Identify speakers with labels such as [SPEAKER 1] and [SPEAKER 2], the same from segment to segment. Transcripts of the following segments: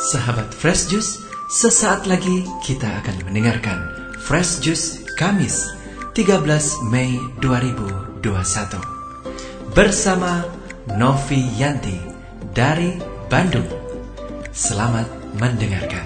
[SPEAKER 1] Sahabat Fresh Juice, sesaat lagi kita akan mendengarkan Fresh Juice Kamis 13 Mei 2021 bersama Novi Yanti dari Bandung. Selamat mendengarkan.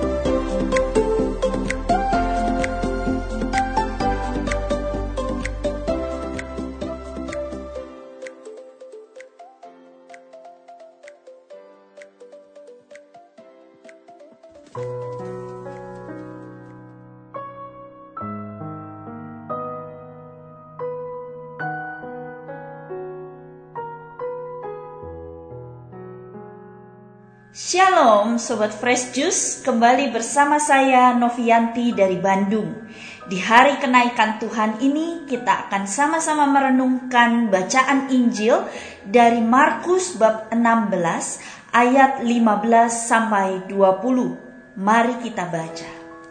[SPEAKER 2] Shalom Sobat Fresh Juice, kembali bersama saya Novi Yanti dari Bandung. Di hari kenaikan Tuhan ini kita akan sama-sama merenungkan bacaan Injil dari Markus bab 16 ayat 15 sampai 20. Mari kita baca.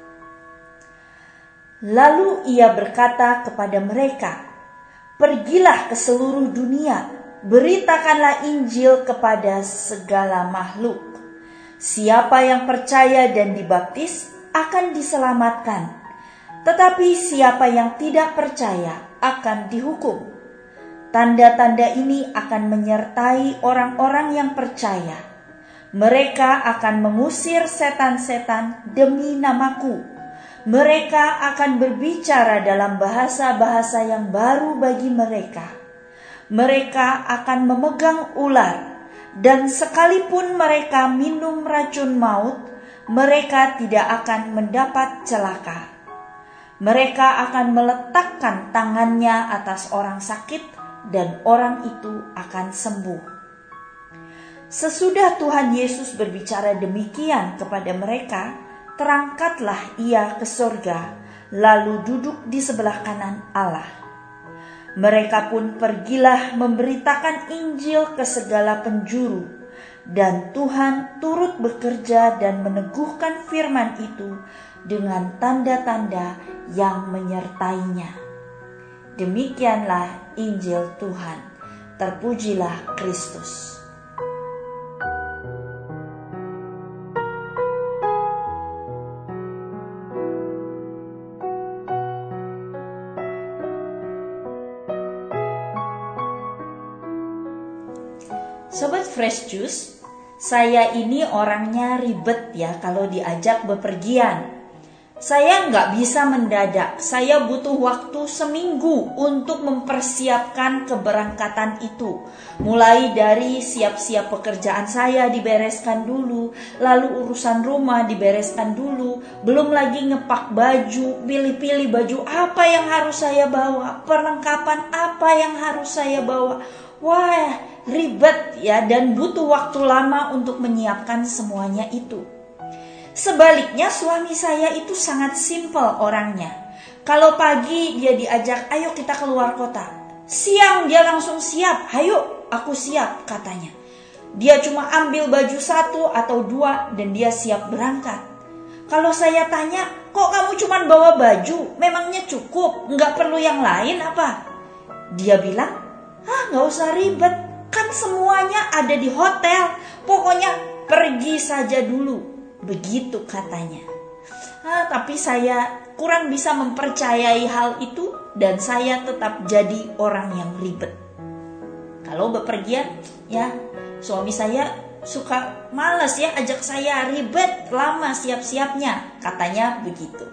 [SPEAKER 2] Lalu ia berkata kepada mereka, "Pergilah ke seluruh dunia, beritakanlah Injil kepada segala makhluk. Siapa yang percaya dan dibaptis akan diselamatkan, tetapi siapa yang tidak percaya akan dihukum. Tanda-tanda ini akan menyertai orang-orang yang percaya. Mereka akan mengusir setan-setan demi namaku. Mereka akan berbicara dalam bahasa-bahasa yang baru bagi mereka. Mereka akan memegang ular, dan sekalipun mereka minum racun maut, mereka tidak akan mendapat celaka. Mereka akan meletakkan tangannya atas orang sakit, dan orang itu akan sembuh." Sesudah Tuhan Yesus berbicara demikian kepada mereka, terangkatlah ia ke surga, lalu duduk di sebelah kanan Allah. Mereka pun pergilah memberitakan Injil ke segala penjuru, dan Tuhan turut bekerja dan meneguhkan firman itu dengan tanda-tanda yang menyertainya. Demikianlah Injil Tuhan. Terpujilah Kristus. Sobat Fresh Juice, saya ini orangnya ribet ya kalau diajak bepergian. Saya nggak bisa mendadak, saya butuh waktu seminggu untuk mempersiapkan keberangkatan itu. Mulai dari siap-siap pekerjaan saya dibereskan dulu, lalu urusan rumah dibereskan dulu, belum lagi ngepak baju, pilih-pilih baju apa yang harus saya bawa, perlengkapan apa yang harus saya bawa. Wah, ribet ya, dan butuh waktu lama untuk menyiapkan semuanya itu. Sebaliknya suami saya itu sangat simpel orangnya. Kalau pagi dia diajak, "Ayo kita keluar kota." Siang dia langsung siap, "Ayo aku siap," katanya. Dia cuma ambil baju 1 atau 2 dan dia siap berangkat. Kalau saya tanya, "Kok kamu cuma bawa baju? Memangnya cukup? Nggak perlu yang lain apa?" Dia bilang, "Nggak usah ribet, kan semuanya ada di hotel. Pokoknya pergi saja dulu." Begitu katanya. Tapi saya kurang bisa mempercayai hal itu, dan saya tetap jadi orang yang ribet. Kalau bepergian, ya suami saya suka malas ya ajak saya, ribet lama siap-siapnya, katanya begitu.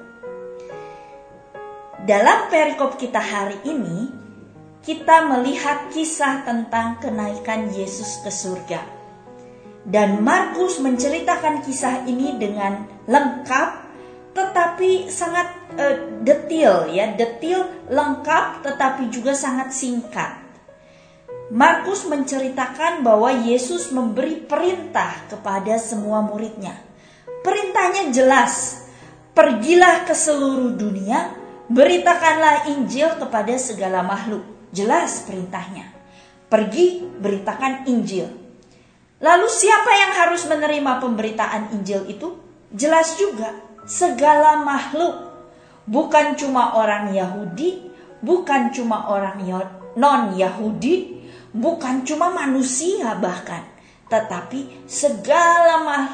[SPEAKER 2] Dalam perikop kita hari ini, kita melihat kisah tentang kenaikan Yesus ke surga. Dan Markus menceritakan kisah ini dengan lengkap, tetapi sangat detail, lengkap, tetapi juga sangat singkat. Markus menceritakan bahwa Yesus memberi perintah kepada semua muridnya. Perintahnya jelas, "Pergilah ke seluruh dunia, beritakanlah Injil kepada segala makhluk." Jelas perintahnya. Pergi, beritakan Injil. Lalu siapa yang harus menerima pemberitaan Injil itu? Jelas juga, segala makhluk. Bukan cuma orang Yahudi, bukan cuma orang non-Yahudi, bukan cuma manusia bahkan, tetapi segala makhluk,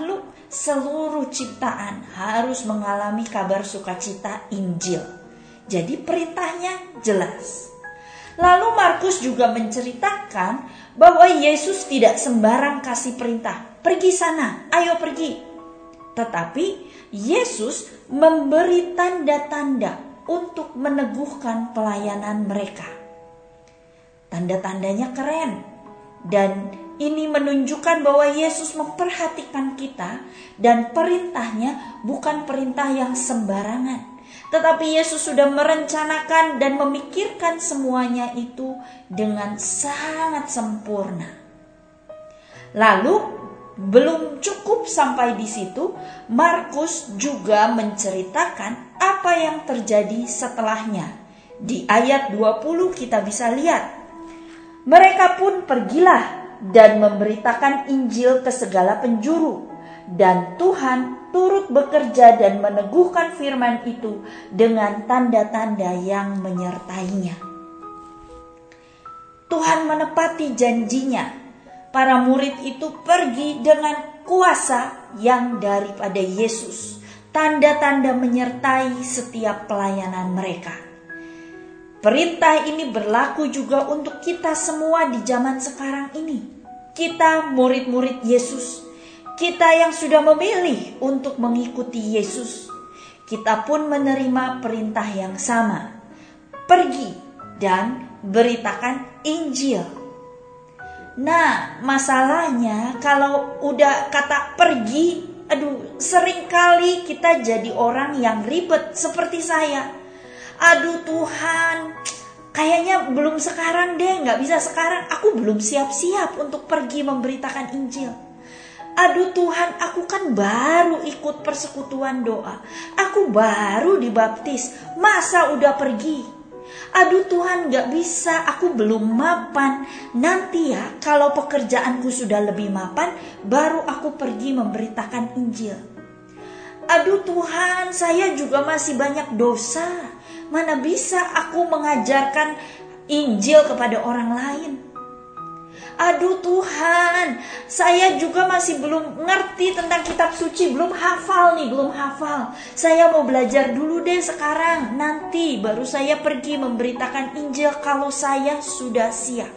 [SPEAKER 2] seluruh ciptaan harus mengalami kabar sukacita Injil. Jadi perintahnya jelas. Lalu Markus juga menceritakan bahwa Yesus tidak sembarang kasih perintah, pergi sana, ayo pergi. Tetapi Yesus memberi tanda-tanda untuk meneguhkan pelayanan mereka. Tanda-tandanya keren, dan ini menunjukkan bahwa Yesus memperhatikan kita dan perintahnya bukan perintah yang sembarangan. Tetapi Yesus sudah merencanakan dan memikirkan semuanya itu dengan sangat sempurna. Lalu belum cukup sampai di situ, Markus juga menceritakan apa yang terjadi setelahnya. Di ayat 20 kita bisa lihat, mereka pun pergilah dan memberitakan Injil ke segala penjuru, dan Tuhan turut bekerja dan meneguhkan firman itu dengan tanda-tanda yang menyertainya. Tuhan menepati janjinya. Para murid itu pergi dengan kuasa yang daripada Yesus. Tanda-tanda menyertai setiap pelayanan mereka. Perintah ini berlaku juga untuk kita semua di zaman sekarang ini. Kita murid-murid Yesus. Kita yang sudah memilih untuk mengikuti Yesus, kita pun menerima perintah yang sama. Pergi dan beritakan Injil. Nah, masalahnya kalau udah kata pergi, seringkali kita jadi orang yang ribet seperti saya. Aduh Tuhan, kayaknya belum sekarang deh, gak bisa sekarang. Aku belum siap-siap untuk pergi memberitakan Injil. Aduh Tuhan, aku kan baru ikut persekutuan doa. Aku baru dibaptis, masa udah pergi? Aduh Tuhan, gak bisa, aku belum mapan. Nanti ya, kalau pekerjaanku sudah lebih mapan, baru aku pergi memberitakan Injil. Aduh Tuhan, saya juga masih banyak dosa. Mana bisa aku mengajarkan Injil kepada orang lain? Aduh Tuhan, saya juga masih belum ngerti tentang kitab suci, belum hafal. Saya mau belajar dulu deh sekarang, nanti baru saya pergi memberitakan Injil kalau saya sudah siap.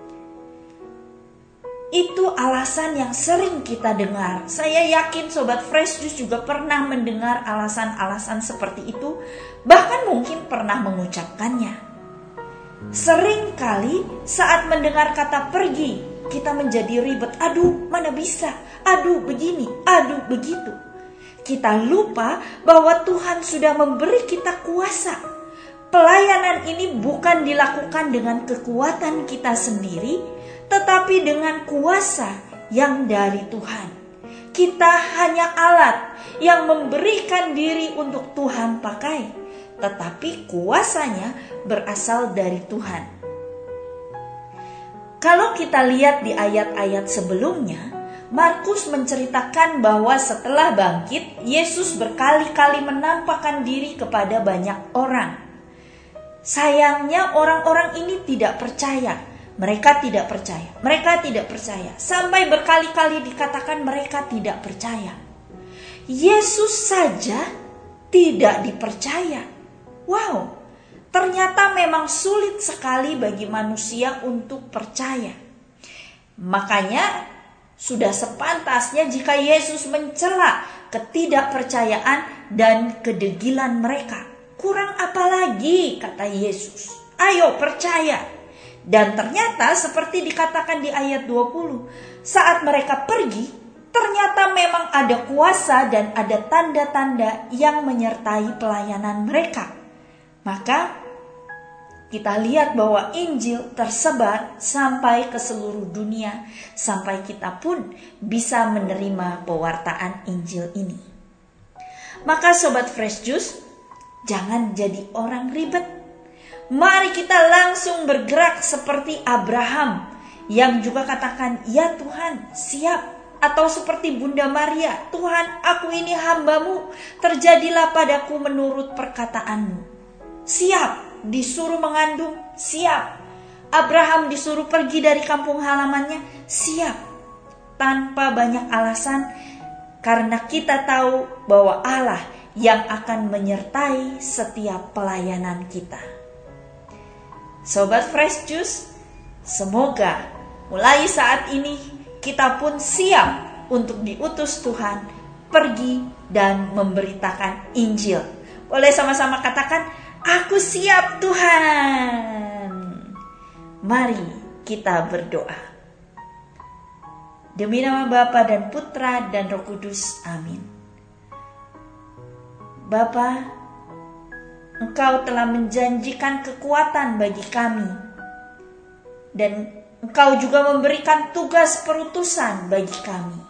[SPEAKER 2] Itu alasan yang sering kita dengar. Saya yakin Sobat Fresh Juice juga pernah mendengar alasan-alasan seperti itu, bahkan mungkin pernah mengucapkannya. Sering kali saat mendengar kata pergi, kita menjadi ribet. Aduh, mana bisa? Aduh, begini. Aduh, begitu. Kita lupa bahwa Tuhan sudah memberi kita kuasa. Pelayanan ini bukan dilakukan dengan kekuatan kita sendiri, tetapi dengan kuasa yang dari Tuhan. Kita hanya alat yang memberikan diri untuk Tuhan pakai, tetapi kuasanya berasal dari Tuhan. Kalau kita lihat di ayat-ayat sebelumnya, Markus menceritakan bahwa setelah bangkit, Yesus berkali-kali menampakkan diri kepada banyak orang. Sayangnya orang-orang ini tidak percaya. Mereka tidak percaya. Sampai berkali-kali dikatakan mereka tidak percaya. Yesus saja tidak dipercaya. Wow, ternyata memang sulit sekali bagi manusia untuk percaya. Makanya sudah sepantasnya jika Yesus mencela ketidakpercayaan dan kedegilan mereka. Kurang apa lagi, kata Yesus. Ayo percaya. Dan ternyata seperti dikatakan di ayat 20, saat mereka pergi, ternyata memang ada kuasa dan ada tanda-tanda yang menyertai pelayanan mereka. Maka kita lihat bahwa Injil tersebar sampai ke seluruh dunia, sampai kita pun bisa menerima pewartaan Injil ini. Maka Sobat Fresh Juice, jangan jadi orang ribet. Mari kita langsung bergerak seperti Abraham yang juga katakan, ya Tuhan, siap. Atau seperti Bunda Maria, Tuhan, aku ini hamba-Mu, terjadilah padaku menurut perkataanmu. Siap, disuruh mengandung, siap. Abraham disuruh pergi dari kampung halamannya, siap. Tanpa banyak alasan, karena kita tahu bahwa Allah yang akan menyertai setiap pelayanan kita. Sobat Fresh Juice, semoga mulai saat ini kita pun siap untuk diutus Tuhan pergi dan memberitakan Injil. Boleh sama-sama katakan, aku siap Tuhan. Mari kita berdoa. Demi nama Bapa dan Putra dan Roh Kudus, amin. Bapa, Engkau telah menjanjikan kekuatan bagi kami, dan Engkau juga memberikan tugas perutusan bagi kami.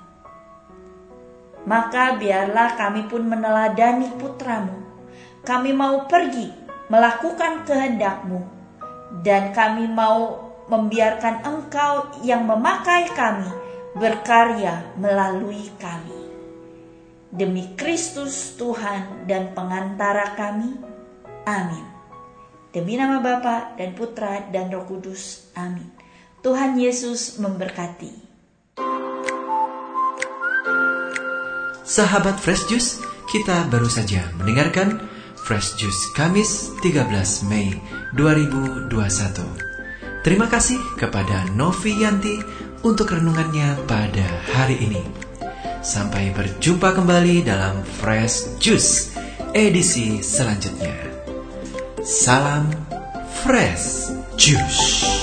[SPEAKER 2] Maka biarlah kami pun meneladani putra-Mu. Kami mau pergi melakukan kehendak-Mu, dan kami mau membiarkan Engkau yang memakai kami berkarya melalui kami. Demi Kristus Tuhan dan pengantara kami, amin. Demi nama Bapa dan Putra dan Roh Kudus, amin. Tuhan Yesus memberkati.
[SPEAKER 1] Sahabat Fresh Juice, kita baru saja mendengarkan Fresh Juice Kamis 13 Mei 2021. Terima kasih kepada Novi Yanti untuk renungannya pada hari ini. Sampai berjumpa kembali dalam Fresh Juice edisi selanjutnya. Salam Fresh Juice.